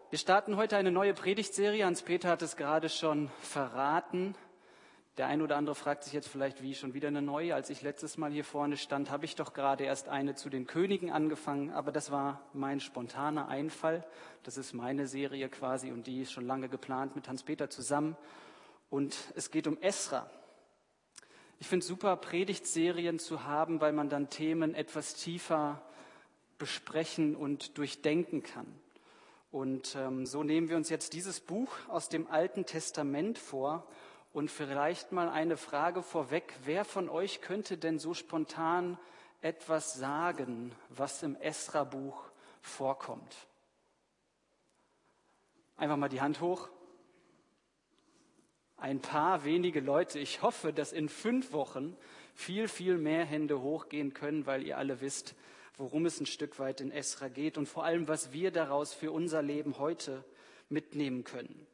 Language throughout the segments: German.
Wir starten heute eine neue Predigtserie. Hans-Peter hat es gerade schon verraten. Der ein oder andere fragt sich jetzt vielleicht, wie schon wieder eine neue? Als ich letztes Mal hier vorne stand, habe ich doch gerade erst eine zu den Königen angefangen. Aber das war mein spontaner Einfall. Das ist meine Serie quasi und die ist schon lange geplant mit Hans-Peter zusammen. Und es geht um Esra. Ich finde es super, Predigtserien zu haben, weil man dann Themen etwas tiefer besprechen und durchdenken kann. Und so nehmen wir uns jetzt dieses Buch aus dem Alten Testament vor und vielleicht mal eine Frage vorweg. Wer von euch könnte denn so spontan etwas sagen, was im Esra-Buch vorkommt? Einfach mal die Hand hoch. Ein paar wenige Leute. Ich hoffe, dass in 5 Wochen viel, viel mehr Hände hochgehen können, weil ihr alle wisst, worum es ein Stück weit in Esra geht und vor allem, was wir daraus für unser Leben heute mitnehmen können.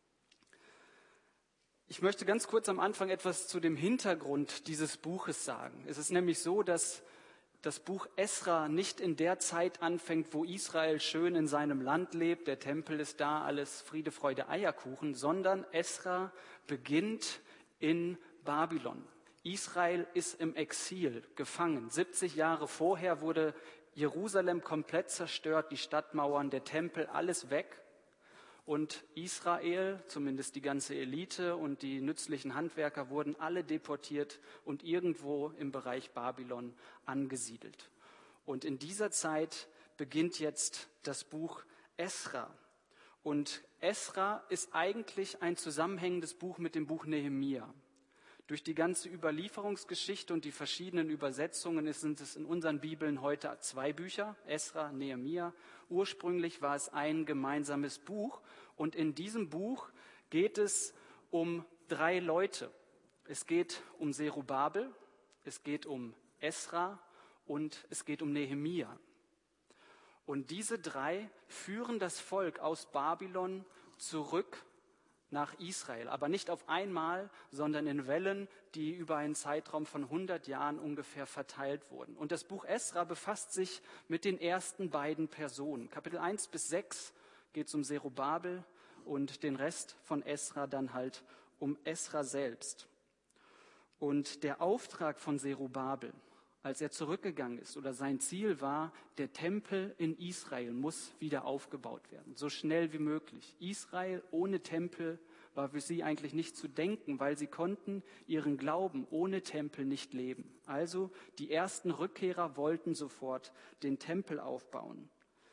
Ich möchte ganz kurz am Anfang etwas zu dem Hintergrund dieses Buches sagen. Es ist nämlich so, dass das Buch Esra nicht in der Zeit anfängt, wo Israel schön in seinem Land lebt, der Tempel ist da, alles Friede, Freude, Eierkuchen, sondern Esra beginnt in Babylon. Israel ist im Exil gefangen. 70 Jahre vorher wurde Jerusalem komplett zerstört, die Stadtmauern, der Tempel, alles weg. Und Israel, zumindest die ganze Elite und die nützlichen Handwerker, wurden alle deportiert und irgendwo im Bereich Babylon angesiedelt. Und in dieser Zeit beginnt jetzt das Buch Esra. Und Esra ist eigentlich ein zusammenhängendes Buch mit dem Buch Nehemia. Durch die ganze Überlieferungsgeschichte und die verschiedenen Übersetzungen sind es in unseren Bibeln heute 2 Bücher, Esra, Nehemia. Ursprünglich war es ein gemeinsames Buch und in diesem Buch geht es um 3 Leute. Es geht um Zerubabel, es geht um Esra und es geht um Nehemia. Und diese 3 führen das Volk aus Babylon zurück nach Israel, aber nicht auf einmal, sondern in Wellen, die über einen Zeitraum von 100 Jahren ungefähr verteilt wurden. Und das Buch Esra befasst sich mit den ersten beiden Personen. Kapitel 1 bis 6 geht es um Zerubabel und den Rest von Esra dann halt um Esra selbst. Und der Auftrag von Zerubabel, als er zurückgegangen ist, oder sein Ziel war, der Tempel in Israel muss wieder aufgebaut werden, so schnell wie möglich. Israel ohne Tempel war für sie eigentlich nicht zu denken, weil sie konnten ihren Glauben ohne Tempel nicht leben. Also die ersten Rückkehrer wollten sofort den Tempel aufbauen.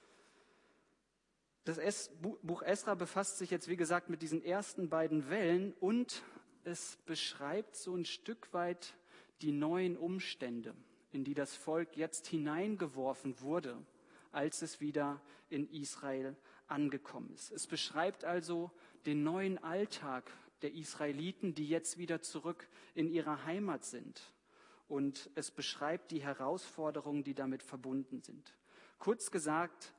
Das Buch Esra befasst sich jetzt, wie gesagt, mit diesen ersten beiden Wellen und es beschreibt so ein Stück weit die neuen Umstände, in die das Volk jetzt hineingeworfen wurde, als es wieder in Israel angekommen ist. Es beschreibt also den neuen Alltag der Israeliten, die jetzt wieder zurück in ihrer Heimat sind. Und es beschreibt die Herausforderungen, die damit verbunden sind. Kurz gesagt,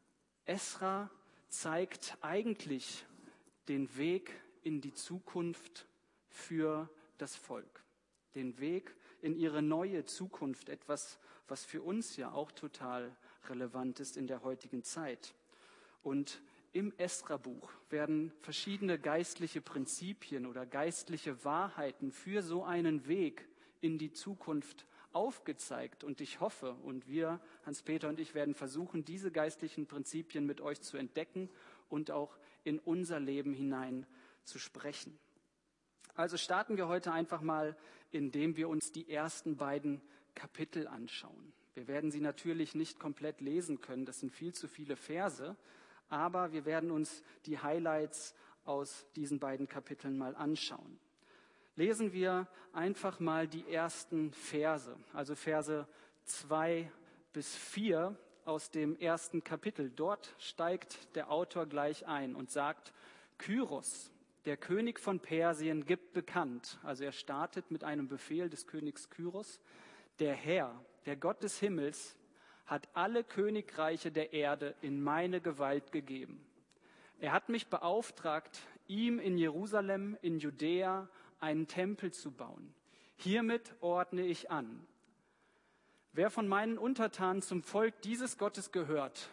Esra zeigt eigentlich den Weg in die Zukunft für das Volk. Den Weg in ihre neue Zukunft, etwas, was für uns ja auch total relevant ist in der heutigen Zeit. Und im Esra-Buch werden verschiedene geistliche Prinzipien oder geistliche Wahrheiten für so einen Weg in die Zukunft aufgezeigt. Und ich hoffe, und wir, Hans-Peter und ich, werden versuchen, diese geistlichen Prinzipien mit euch zu entdecken und auch in unser Leben hinein zu sprechen. Also starten wir heute einfach mal, indem wir uns die ersten beiden Kapitel anschauen. Wir werden sie natürlich nicht komplett lesen können, das sind viel zu viele Verse, aber wir werden uns die Highlights aus diesen beiden Kapiteln mal anschauen. Lesen wir einfach mal die ersten Verse, also Verse 2 bis 4 aus dem ersten Kapitel. Dort steigt der Autor gleich ein und sagt, Kyros, der König von Persien, gibt bekannt, also er startet mit einem Befehl des Königs Kyros, der Herr, der Gott des Himmels, hat alle Königreiche der Erde in meine Gewalt gegeben. Er hat mich beauftragt, ihm in Jerusalem, in Judäa, einen Tempel zu bauen. Hiermit ordne ich an. Wer von meinen Untertanen zum Volk dieses Gottes gehört,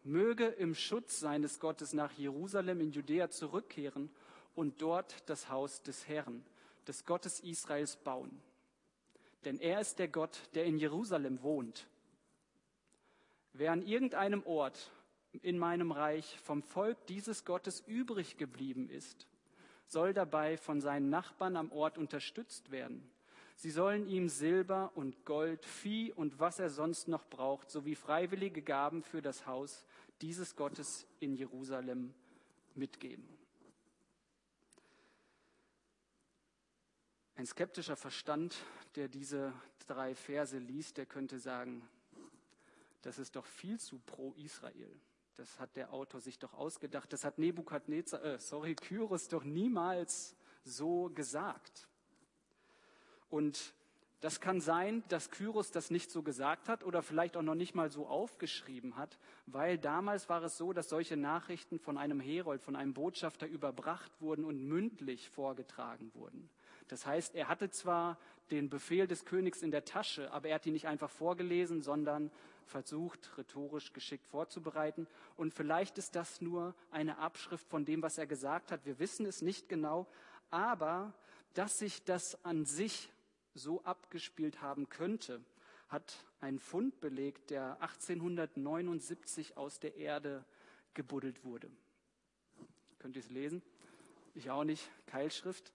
möge im Schutz seines Gottes nach Jerusalem in Judäa zurückkehren und dort das Haus des Herrn, des Gottes Israels, bauen. Denn er ist der Gott, der in Jerusalem wohnt. Wer an irgendeinem Ort in meinem Reich vom Volk dieses Gottes übrig geblieben ist, soll dabei von seinen Nachbarn am Ort unterstützt werden. Sie sollen ihm Silber und Gold, Vieh und was er sonst noch braucht, sowie freiwillige Gaben für das Haus dieses Gottes in Jerusalem mitgeben. Ein skeptischer Verstand, der diese 3 Verse liest, der könnte sagen, das ist doch viel zu pro Israel. Das hat der Autor sich doch ausgedacht. Das hat Kyros doch niemals so gesagt. Und das kann sein, dass Kyros das nicht so gesagt hat oder vielleicht auch noch nicht mal so aufgeschrieben hat, weil damals war es so, dass solche Nachrichten von einem Herold, von einem Botschafter überbracht wurden und mündlich vorgetragen wurden. Das heißt, er hatte zwar den Befehl des Königs in der Tasche, aber er hat ihn nicht einfach vorgelesen, sondern versucht, rhetorisch geschickt vorzubereiten. Und vielleicht ist das nur eine Abschrift von dem, was er gesagt hat. Wir wissen es nicht genau, aber dass sich das an sich so abgespielt haben könnte, hat ein Fund belegt, der 1879 aus der Erde gebuddelt wurde. Könnt ihr es lesen? Ich auch nicht, Keilschrift.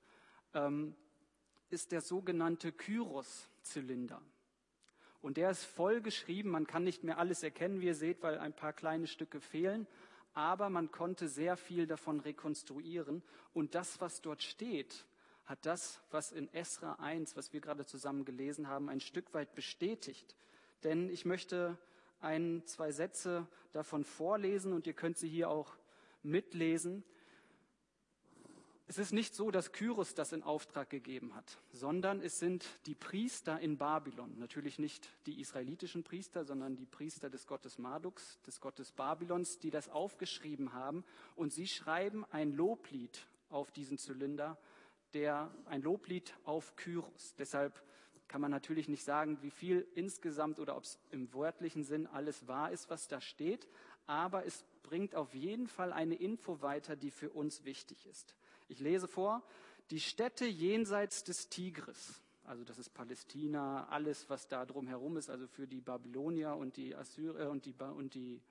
Ist der sogenannte Kyros-Zylinder. Und der ist voll geschrieben, man kann nicht mehr alles erkennen, wie ihr seht, weil ein paar kleine Stücke fehlen, aber man konnte sehr viel davon rekonstruieren. Und das, was dort steht, hat das, was in Esra 1, was wir gerade zusammen gelesen haben, ein Stück weit bestätigt. Denn ich möchte 2 Sätze davon vorlesen und ihr könnt sie hier auch mitlesen. Es ist nicht so, dass Kyros das in Auftrag gegeben hat, sondern es sind die Priester in Babylon, natürlich nicht die israelitischen Priester, sondern die Priester des Gottes Marduks, des Gottes Babylons, die das aufgeschrieben haben. Und sie schreiben ein Loblied auf diesen Zylinder, ein Loblied auf Kyros. Deshalb kann man natürlich nicht sagen, wie viel insgesamt oder ob es im wörtlichen Sinn alles wahr ist, was da steht, aber es bringt auf jeden Fall eine Info weiter, die für uns wichtig ist. Ich lese vor: Die Städte jenseits des Tigris, also das ist Palästina, alles, was da drumherum ist, also für die Babylonier und die Assyrer und die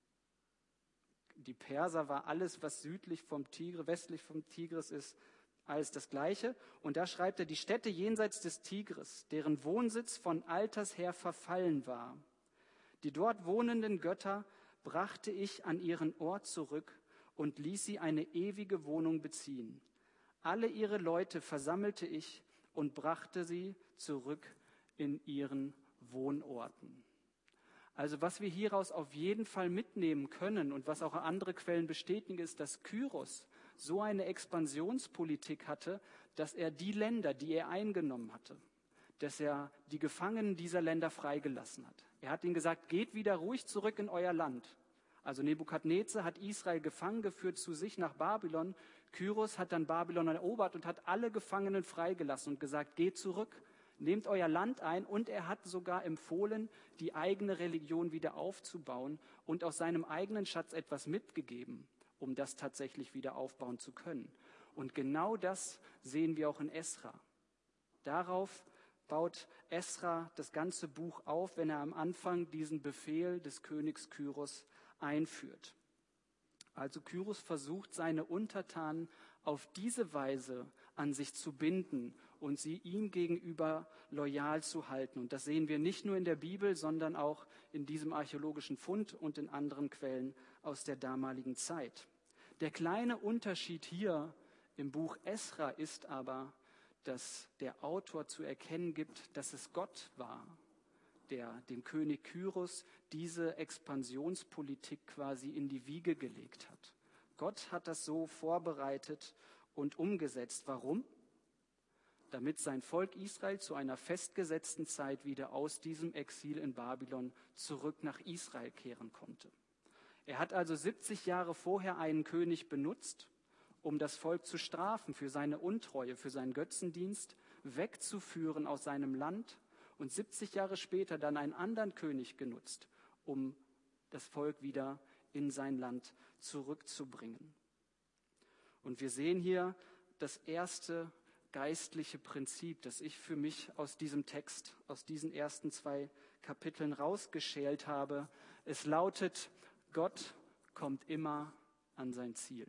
Perser war alles, was südlich vom Tigris, westlich vom Tigris ist, alles das Gleiche. Und da schreibt er: Die Städte jenseits des Tigris, deren Wohnsitz von alters her verfallen war. Die dort wohnenden Götter brachte ich an ihren Ort zurück und ließ sie eine ewige Wohnung beziehen. Alle ihre Leute versammelte ich und brachte sie zurück in ihren Wohnorten. Also was wir hieraus auf jeden Fall mitnehmen können und was auch andere Quellen bestätigen, ist, dass Kyros so eine Expansionspolitik hatte, dass er die Länder, die er eingenommen hatte, dass er die Gefangenen dieser Länder freigelassen hat. Er hat ihnen gesagt, geht wieder ruhig zurück in euer Land. Also Nebukadnezar hat Israel gefangen geführt zu sich nach Babylon. Kyros hat dann Babylon erobert und hat alle Gefangenen freigelassen und gesagt, geht zurück, nehmt euer Land ein. Und er hat sogar empfohlen, die eigene Religion wieder aufzubauen und aus seinem eigenen Schatz etwas mitgegeben, um das tatsächlich wieder aufbauen zu können. Und genau das sehen wir auch in Esra. Darauf baut Esra das ganze Buch auf, wenn er am Anfang diesen Befehl des Königs Kyros einführt. Also Kyros versucht, seine Untertanen auf diese Weise an sich zu binden und sie ihm gegenüber loyal zu halten. Und das sehen wir nicht nur in der Bibel, sondern auch in diesem archäologischen Fund und in anderen Quellen aus der damaligen Zeit. Der kleine Unterschied hier im Buch Esra ist aber, dass der Autor zu erkennen gibt, dass es Gott war, der dem König Kyros diese Expansionspolitik quasi in die Wiege gelegt hat. Gott hat das so vorbereitet und umgesetzt. Warum? Damit sein Volk Israel zu einer festgesetzten Zeit wieder aus diesem Exil in Babylon zurück nach Israel kehren konnte. Er hat also 70 Jahre vorher einen König benutzt, um das Volk zu strafen für seine Untreue, für seinen Götzendienst, wegzuführen aus seinem Land, und 70 Jahre später dann einen anderen König genutzt, um das Volk wieder in sein Land zurückzubringen. Und wir sehen hier das erste geistliche Prinzip, das ich für mich aus diesem Text, aus diesen ersten 2 Kapiteln rausgeschält habe. Es lautet: Gott kommt immer an sein Ziel.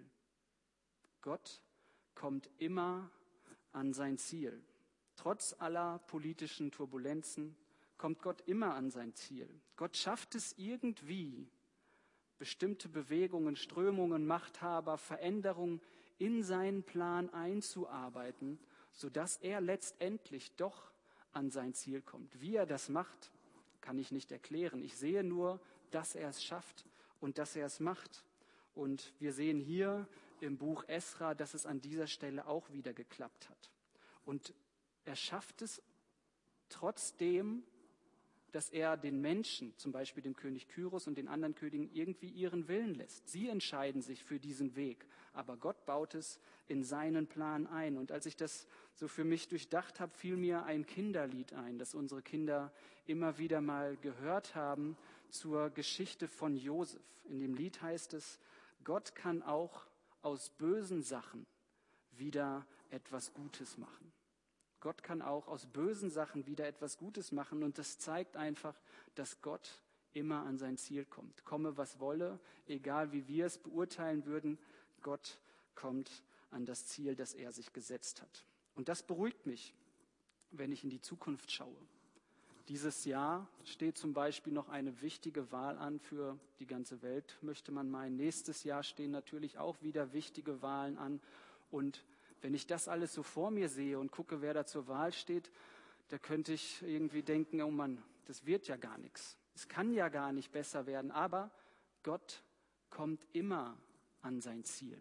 Gott kommt immer an sein Ziel. Trotz aller politischen Turbulenzen kommt Gott immer an sein Ziel. Gott schafft es irgendwie, bestimmte Bewegungen, Strömungen, Machthaber, Veränderungen in seinen Plan einzuarbeiten, sodass er letztendlich doch an sein Ziel kommt. Wie er das macht, kann ich nicht erklären. Ich sehe nur, dass er es schafft und dass er es macht. Und wir sehen hier im Buch Esra, dass es an dieser Stelle auch wieder geklappt hat. Und er schafft es trotzdem, dass er den Menschen, zum Beispiel dem König Kyros und den anderen Königen, irgendwie ihren Willen lässt. Sie entscheiden sich für diesen Weg, aber Gott baut es in seinen Plan ein. Und als ich das so für mich durchdacht habe, fiel mir ein Kinderlied ein, das unsere Kinder immer wieder mal gehört haben, zur Geschichte von Josef. In dem Lied heißt es: Gott kann auch aus bösen Sachen wieder etwas Gutes machen. Gott kann auch aus bösen Sachen wieder etwas Gutes machen. Und das zeigt einfach, dass Gott immer an sein Ziel kommt. Komme, was wolle, egal wie wir es beurteilen würden, Gott kommt an das Ziel, das er sich gesetzt hat. Und das beruhigt mich, wenn ich in die Zukunft schaue. Dieses Jahr steht zum Beispiel noch eine wichtige Wahl an für die ganze Welt, möchte man meinen. Nächstes Jahr stehen natürlich auch wieder wichtige Wahlen an. Und wenn ich das alles so vor mir sehe und gucke, wer da zur Wahl steht, da könnte ich irgendwie denken: oh Mann, das wird ja gar nichts. Es kann ja gar nicht besser werden. Aber Gott kommt immer an sein Ziel.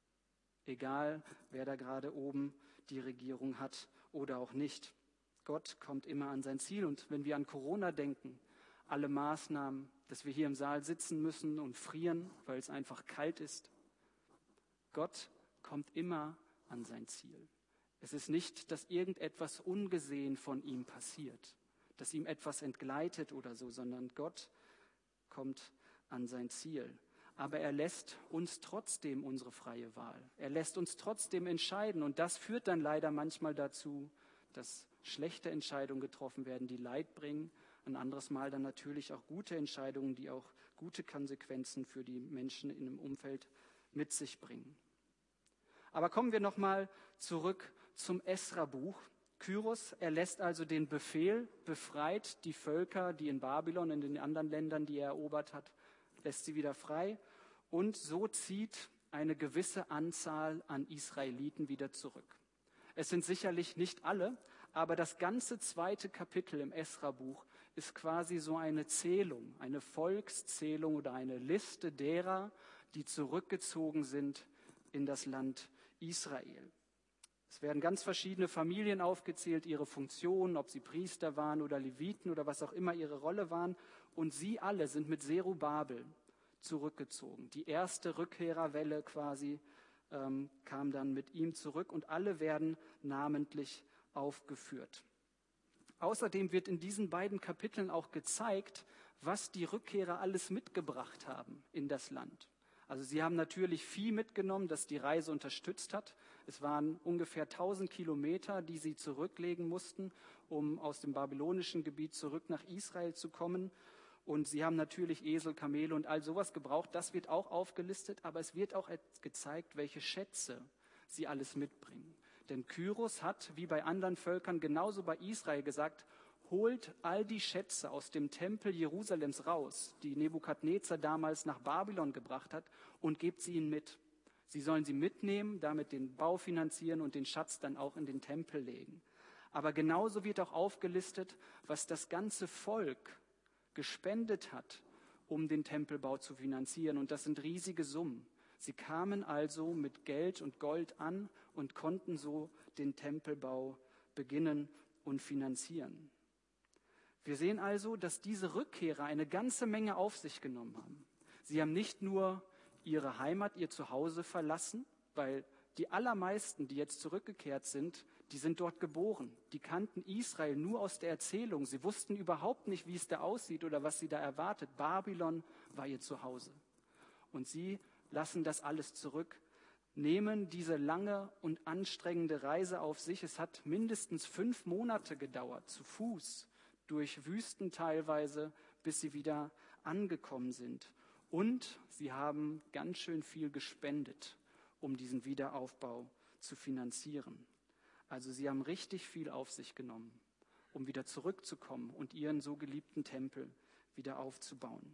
Egal, wer da gerade oben die Regierung hat oder auch nicht. Gott kommt immer an sein Ziel. Und wenn wir an Corona denken, alle Maßnahmen, dass wir hier im Saal sitzen müssen und frieren, weil es einfach kalt ist, Gott kommt immer an sein Ziel. Es ist nicht, dass irgendetwas ungesehen von ihm passiert, dass ihm etwas entgleitet oder so, sondern Gott kommt an sein Ziel. Aber er lässt uns trotzdem unsere freie Wahl. Er lässt uns trotzdem entscheiden. Und das führt dann leider manchmal dazu, dass schlechte Entscheidungen getroffen werden, die Leid bringen. Ein anderes Mal dann natürlich auch gute Entscheidungen, die auch gute Konsequenzen für die Menschen in dem Umfeld mit sich bringen. Aber kommen wir nochmal zurück zum Esra-Buch. Kyros erlässt also den Befehl, befreit die Völker, die in Babylon, in den anderen Ländern, die er erobert hat, lässt sie wieder frei. Und so zieht eine gewisse Anzahl an Israeliten wieder zurück. Es sind sicherlich nicht alle, aber das ganze 2. Kapitel im Esra-Buch ist quasi so eine Zählung, eine Volkszählung oder eine Liste derer, die zurückgezogen sind in das Land Israel. Es werden ganz verschiedene Familien aufgezählt, ihre Funktionen, ob sie Priester waren oder Leviten oder was auch immer ihre Rolle waren. Und sie alle sind mit Zerubabel zurückgezogen. Die erste Rückkehrerwelle quasi kam dann mit ihm zurück und alle werden namentlich aufgeführt. Außerdem wird in diesen beiden Kapiteln auch gezeigt, was die Rückkehrer alles mitgebracht haben in das Land. Also sie haben natürlich Vieh mitgenommen, das die Reise unterstützt hat. Es waren ungefähr 1000 Kilometer, die sie zurücklegen mussten, um aus dem babylonischen Gebiet zurück nach Israel zu kommen. Und sie haben natürlich Esel, Kamele und all sowas gebraucht. Das wird auch aufgelistet, aber es wird auch gezeigt, welche Schätze sie alles mitbringen. Denn Kyros hat, wie bei anderen Völkern, genauso bei Israel gesagt: Holt all die Schätze aus dem Tempel Jerusalems raus, die Nebukadnezar damals nach Babylon gebracht hat, und gebt sie ihnen mit. Sie sollen sie mitnehmen, damit den Bau finanzieren und den Schatz dann auch in den Tempel legen. Aber genauso wird auch aufgelistet, was das ganze Volk gespendet hat, um den Tempelbau zu finanzieren. Und das sind riesige Summen. Sie kamen also mit Geld und Gold an und konnten so den Tempelbau beginnen und finanzieren. Wir sehen also, dass diese Rückkehrer eine ganze Menge auf sich genommen haben. Sie haben nicht nur ihre Heimat, ihr Zuhause verlassen, weil die allermeisten, die jetzt zurückgekehrt sind, die sind dort geboren. Die kannten Israel nur aus der Erzählung. Sie wussten überhaupt nicht, wie es da aussieht oder was sie da erwartet. Babylon war ihr Zuhause. Und sie lassen das alles zurück, nehmen diese lange und anstrengende Reise auf sich. Es hat mindestens 5 Monate gedauert, zu Fuß, durch Wüsten teilweise, bis sie wieder angekommen sind. Und sie haben ganz schön viel gespendet, um diesen Wiederaufbau zu finanzieren. Also sie haben richtig viel auf sich genommen, um wieder zurückzukommen und ihren so geliebten Tempel wieder aufzubauen.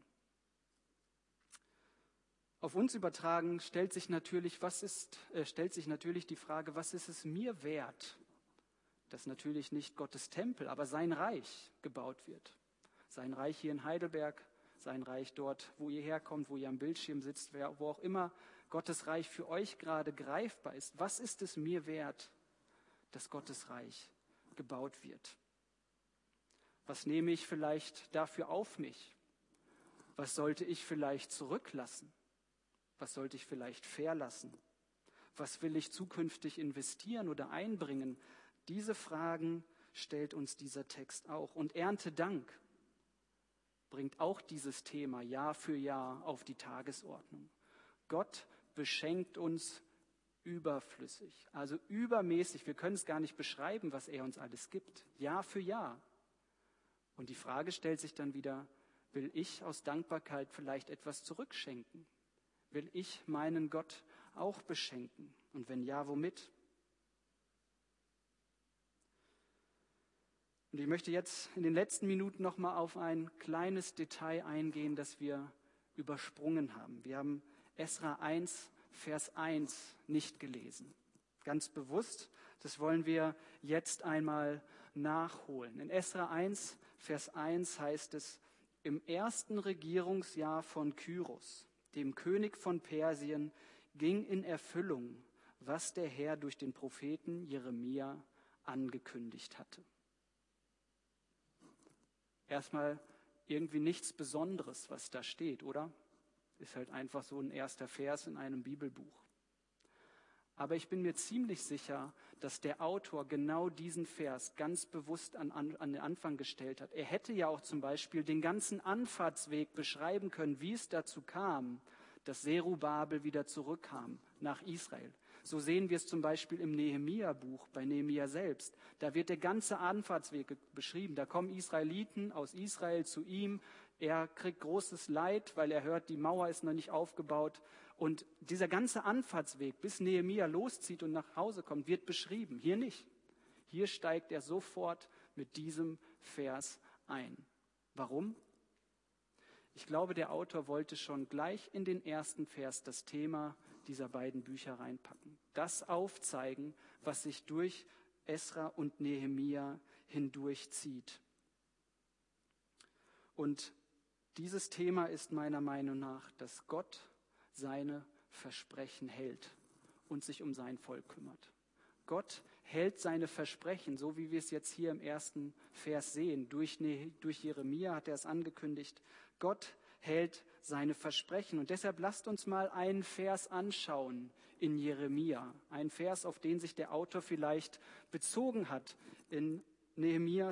Auf uns übertragen stellt sich natürlich die Frage, was ist es mir wert, dass natürlich nicht Gottes Tempel, aber sein Reich gebaut wird. Sein Reich hier in Heidelberg, sein Reich dort, wo ihr herkommt, wo ihr am Bildschirm sitzt, wo auch immer Gottes Reich für euch gerade greifbar ist. Was ist es mir wert, dass Gottes Reich gebaut wird? Was nehme ich vielleicht dafür auf mich? Was sollte ich vielleicht zurücklassen? Was sollte ich vielleicht verlassen? Was will ich zukünftig investieren oder einbringen? Diese Fragen stellt uns dieser Text auch. Und Erntedank bringt auch dieses Thema Jahr für Jahr auf die Tagesordnung. Gott beschenkt uns überflüssig, also übermäßig. Wir können es gar nicht beschreiben, was er uns alles gibt, Jahr für Jahr. Und die Frage stellt sich dann wieder, will ich aus Dankbarkeit vielleicht etwas zurückschenken? Will ich meinen Gott auch beschenken? Und wenn ja, womit? Und ich möchte jetzt in den letzten Minuten noch mal auf ein kleines Detail eingehen, das wir übersprungen haben. Wir haben Esra 1, Vers 1 nicht gelesen. Ganz bewusst, das wollen wir jetzt einmal nachholen. In Esra 1, Vers 1 heißt es, im 1. Regierungsjahr von Kyros, dem König von Persien, ging in Erfüllung, was der Herr durch den Propheten Jeremia angekündigt hatte. Erstmal irgendwie nichts Besonderes, was da steht, oder? Ist halt einfach so ein erster Vers in einem Bibelbuch. Aber ich bin mir ziemlich sicher, dass der Autor genau diesen Vers ganz bewusst an den Anfang gestellt hat. Er hätte ja auch zum Beispiel den ganzen Anfahrtsweg beschreiben können, wie es dazu kam, dass Zerubabel wieder zurückkam nach Israel. So sehen wir es zum Beispiel im Nehemia-Buch, bei Nehemia selbst. Da wird der ganze Anfahrtsweg beschrieben. Da kommen Israeliten aus Israel zu ihm. Er kriegt großes Leid, weil er hört, die Mauer ist noch nicht aufgebaut. Und dieser ganze Anfahrtsweg, bis Nehemia loszieht und nach Hause kommt, wird beschrieben. Hier nicht. Hier steigt er sofort mit diesem Vers ein. Warum? Ich glaube, der Autor wollte schon gleich in den ersten Vers das Thema dieser beiden Bücher reinpacken. Das aufzeigen, was sich durch Esra und Nehemia hindurchzieht. Und dieses Thema ist meiner Meinung nach, dass Gott seine Versprechen hält und sich um sein Volk kümmert. Gott hält seine Versprechen, so wie wir es jetzt hier im ersten Vers sehen. Durch Jeremia hat er es angekündigt. Gott hält seine Versprechen. Und deshalb lasst uns mal einen Vers anschauen in Jeremia. Ein Vers, auf den sich der Autor vielleicht bezogen hat. In Jeremia,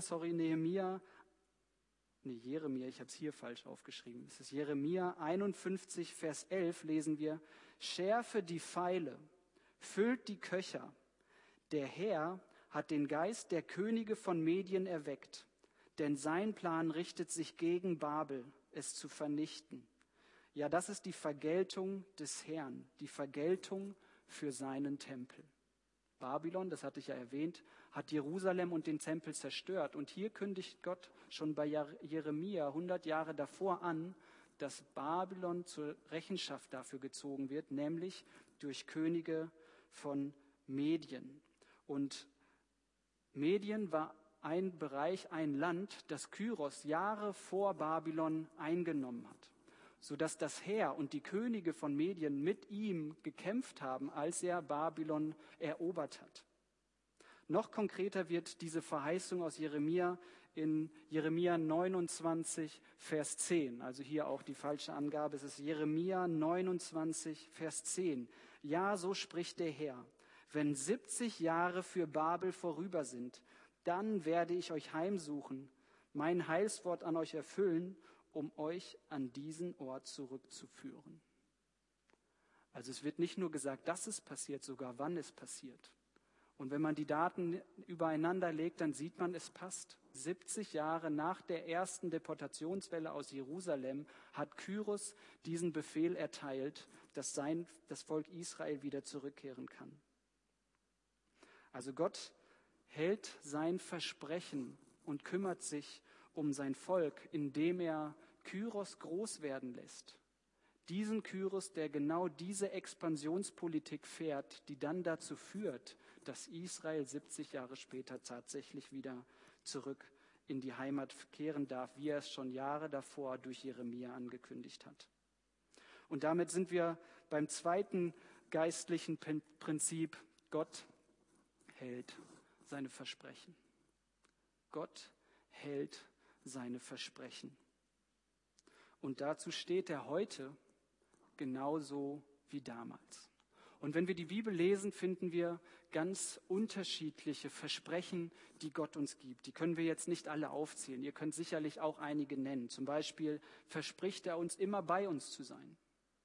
ich habe es hier falsch aufgeschrieben. Es ist Jeremia 51, Vers 11, lesen wir, schärfe die Pfeile, füllt die Köcher. Der Herr hat den Geist der Könige von Medien erweckt, denn sein Plan richtet sich gegen Babel, es zu vernichten. Ja, das ist die Vergeltung des Herrn, die Vergeltung für seinen Tempel. Babylon, das hatte ich ja erwähnt, hat Jerusalem und den Tempel zerstört. Und hier kündigt Gott schon bei Jeremia 100 Jahre davor an, dass Babylon zur Rechenschaft dafür gezogen wird, nämlich durch Könige von Medien. Und Medien war ein Bereich, ein Land, das Kyros Jahre vor Babylon eingenommen hat, sodass das Heer und die Könige von Medien mit ihm gekämpft haben, als er Babylon erobert hat. Noch konkreter wird diese Verheißung aus Jeremia in Jeremia 29, Vers 10. Also hier auch die falsche Angabe. Es ist Jeremia 29, Vers 10. Ja, so spricht der Herr. Wenn 70 Jahre für Babel vorüber sind, dann werde ich euch heimsuchen, mein Heilswort an euch erfüllen, um euch an diesen Ort zurückzuführen. Also es wird nicht nur gesagt, dass es passiert, sogar wann es passiert. Und wenn man die Daten übereinander legt, dann sieht man, es passt. 70 Jahre nach der ersten Deportationswelle aus Jerusalem hat Kyros diesen Befehl erteilt, dass das Volk Israel wieder zurückkehren kann. Also Gott hält sein Versprechen und kümmert sich um sein Volk, indem er Kyros groß werden lässt. Diesen Kyros, der genau diese Expansionspolitik fährt, die dann dazu führt, dass Israel 70 Jahre später tatsächlich wieder zurück in die Heimat kehren darf, wie er es schon Jahre davor durch Jeremia angekündigt hat. Und damit sind wir beim zweiten geistlichen Prinzip: Gott hält seine Versprechen. Gott hält seine Versprechen. Und dazu steht er heute genauso wie damals. Und wenn wir die Bibel lesen, finden wir ganz unterschiedliche Versprechen, die Gott uns gibt. Die können wir jetzt nicht alle aufzählen. Ihr könnt sicherlich auch einige nennen. Zum Beispiel verspricht er uns, immer bei uns zu sein.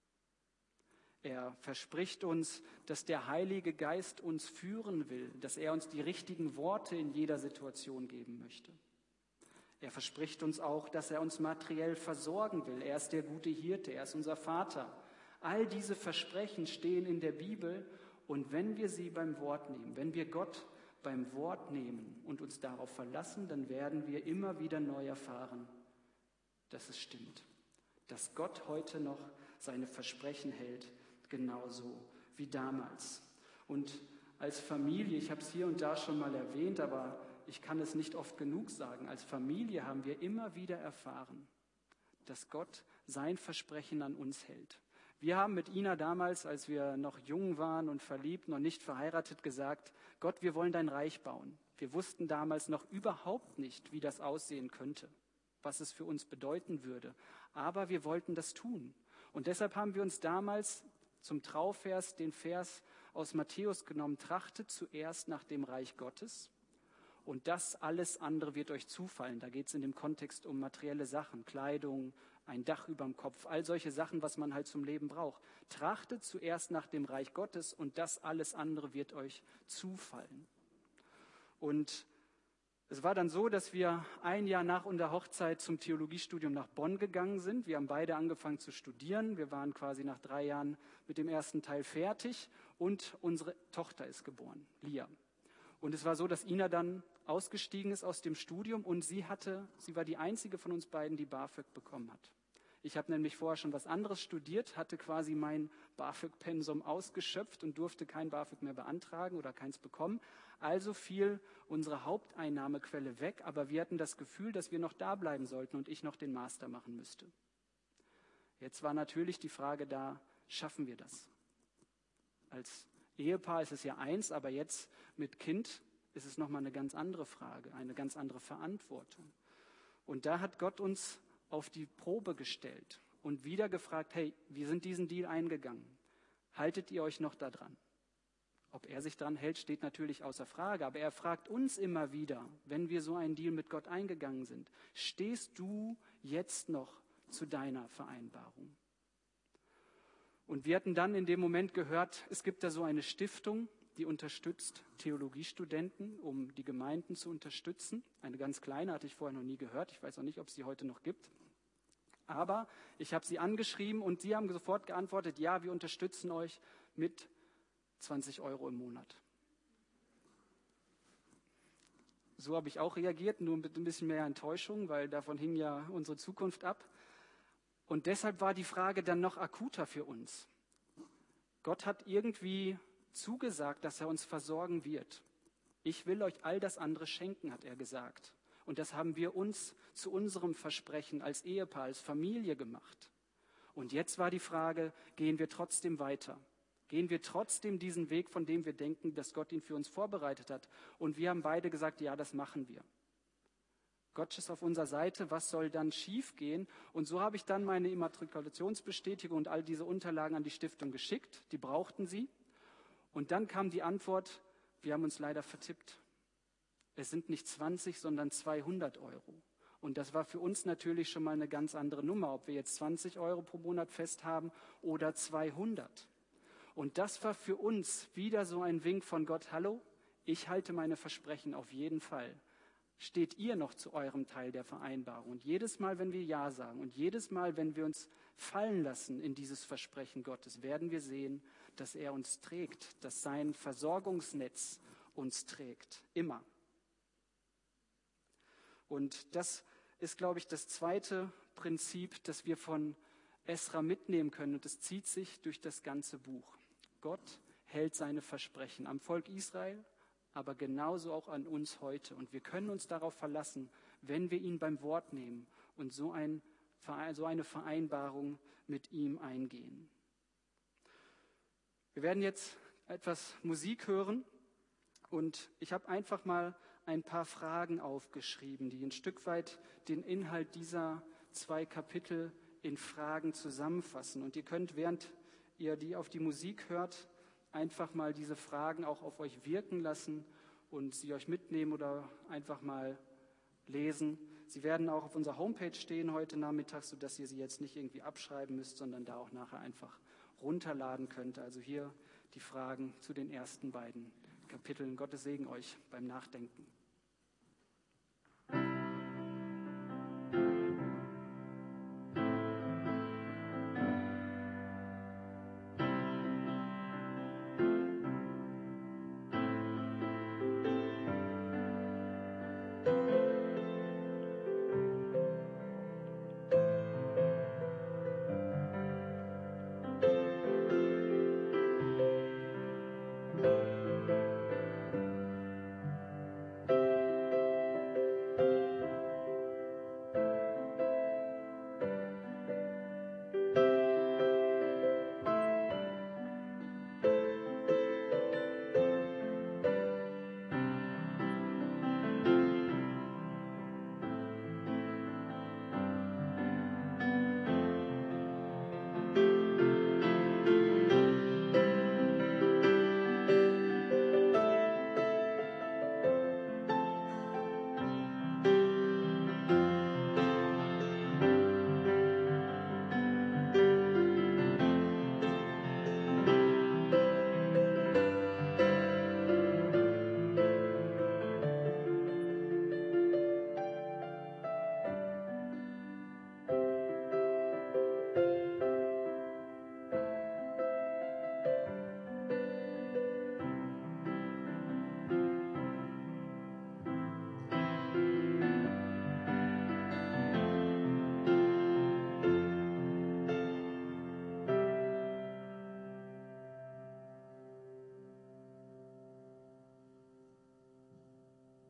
Er verspricht uns, dass der Heilige Geist uns führen will, dass er uns die richtigen Worte in jeder Situation geben möchte. Er verspricht uns auch, dass er uns materiell versorgen will. Er ist der gute Hirte, er ist unser Vater. All diese Versprechen stehen in der Bibel, und wenn wir sie beim Wort nehmen, wenn wir Gott beim Wort nehmen und uns darauf verlassen, dann werden wir immer wieder neu erfahren, dass es stimmt, dass Gott heute noch seine Versprechen hält, genauso wie damals. Und als Familie, ich habe es hier und da schon mal erwähnt, aber ich kann es nicht oft genug sagen, als Familie haben wir immer wieder erfahren, dass Gott sein Versprechen an uns hält. Wir haben mit Ina damals, als wir noch jung waren und verliebt, noch nicht verheiratet, gesagt: Gott, wir wollen dein Reich bauen. Wir wussten damals noch überhaupt nicht, wie das aussehen könnte, was es für uns bedeuten würde. Aber wir wollten das tun. Und deshalb haben wir uns damals zum Trauvers den Vers aus Matthäus genommen: Trachtet zuerst nach dem Reich Gottes, und das alles andere wird euch zufallen. Da geht es in dem Kontext um materielle Sachen, Kleidung, ein Dach überm Kopf, all solche Sachen, was man halt zum Leben braucht. Trachtet zuerst nach dem Reich Gottes, und das alles andere wird euch zufallen. Und es war dann so, dass wir ein Jahr nach unserer Hochzeit zum Theologiestudium nach Bonn gegangen sind. Wir haben beide angefangen zu studieren. Wir waren quasi nach 3 Jahren mit dem ersten Teil fertig, und unsere Tochter ist geboren, Lia. Und es war so, dass Ina dann ausgestiegen ist aus dem Studium, und sie war die einzige von uns beiden, die BAföG bekommen hat. Ich habe nämlich vorher schon was anderes studiert, hatte quasi mein BAföG-Pensum ausgeschöpft und durfte kein BAföG mehr beantragen oder keins bekommen. Also fiel unsere Haupteinnahmequelle weg, aber wir hatten das Gefühl, dass wir noch da bleiben sollten und ich noch den Master machen müsste. Jetzt war natürlich die Frage da: Schaffen wir das? Als Ehepaar ist es ja eins, aber jetzt mit Kind ist es nochmal eine ganz andere Frage, eine ganz andere Verantwortung. Und da hat Gott uns auf die Probe gestellt und wieder gefragt: Hey, wir sind diesen Deal eingegangen. Haltet ihr euch noch da dran? Ob er sich dran hält, steht natürlich außer Frage. Aber er fragt uns immer wieder, wenn wir so einen Deal mit Gott eingegangen sind: Stehst du jetzt noch zu deiner Vereinbarung? Und wir hatten dann in dem Moment gehört, es gibt da so eine Stiftung, die unterstützt Theologiestudenten, um die Gemeinden zu unterstützen. Eine ganz kleine, hatte ich vorher noch nie gehört. Ich weiß auch nicht, ob es sie heute noch gibt. Aber ich habe sie angeschrieben, und sie haben sofort geantwortet: Ja, wir unterstützen euch mit 20 € im Monat. So habe ich auch reagiert, nur mit ein bisschen mehr Enttäuschung, weil davon hing ja unsere Zukunft ab. Und deshalb war die Frage dann noch akuter für uns. Gott hat irgendwie zugesagt, dass er uns versorgen wird. Ich will euch all das andere schenken, hat er gesagt. Und das haben wir uns zu unserem Versprechen als Ehepaar, als Familie gemacht. Und jetzt war die Frage: Gehen wir trotzdem weiter? Gehen wir trotzdem diesen Weg, von dem wir denken, dass Gott ihn für uns vorbereitet hat? Und wir haben beide gesagt: Ja, das machen wir. Gott ist auf unserer Seite, was soll dann schiefgehen? Und so habe ich dann meine Immatrikulationsbestätigung und all diese Unterlagen an die Stiftung geschickt. Die brauchten sie. Und dann kam die Antwort: Wir haben uns leider vertippt. Es sind nicht 20, sondern 200 €. Und das war für uns natürlich schon mal eine ganz andere Nummer, ob wir jetzt 20 € pro Monat fest haben oder 200. Und das war für uns wieder so ein Wink von Gott, hallo, ich halte meine Versprechen auf jeden Fall. Steht ihr noch zu eurem Teil der Vereinbarung? Und jedes Mal, wenn wir Ja sagen und jedes Mal, wenn wir uns fallen lassen in dieses Versprechen Gottes, werden wir sehen, dass er uns trägt, dass sein Versorgungsnetz uns trägt, immer. Und das ist, glaube ich, das zweite Prinzip, das wir von Esra mitnehmen können. Und es zieht sich durch das ganze Buch. Gott hält seine Versprechen am Volk Israel, aber genauso auch an uns heute. Und wir können uns darauf verlassen, wenn wir ihn beim Wort nehmen und so eine Vereinbarung mit ihm eingehen. Wir werden jetzt etwas Musik hören und ich habe einfach mal ein paar Fragen aufgeschrieben, die ein Stück weit den Inhalt dieser 2 Kapitel in Fragen zusammenfassen. Und ihr könnt, während ihr auf die Musik hört, einfach mal diese Fragen auch auf euch wirken lassen und sie euch mitnehmen oder einfach mal lesen. Sie werden auch auf unserer Homepage stehen heute Nachmittag, sodass ihr sie jetzt nicht irgendwie abschreiben müsst, sondern da auch nachher einfach runterladen könnt. Also hier die Fragen zu den ersten beiden Kapiteln. Gottes Segen euch beim Nachdenken.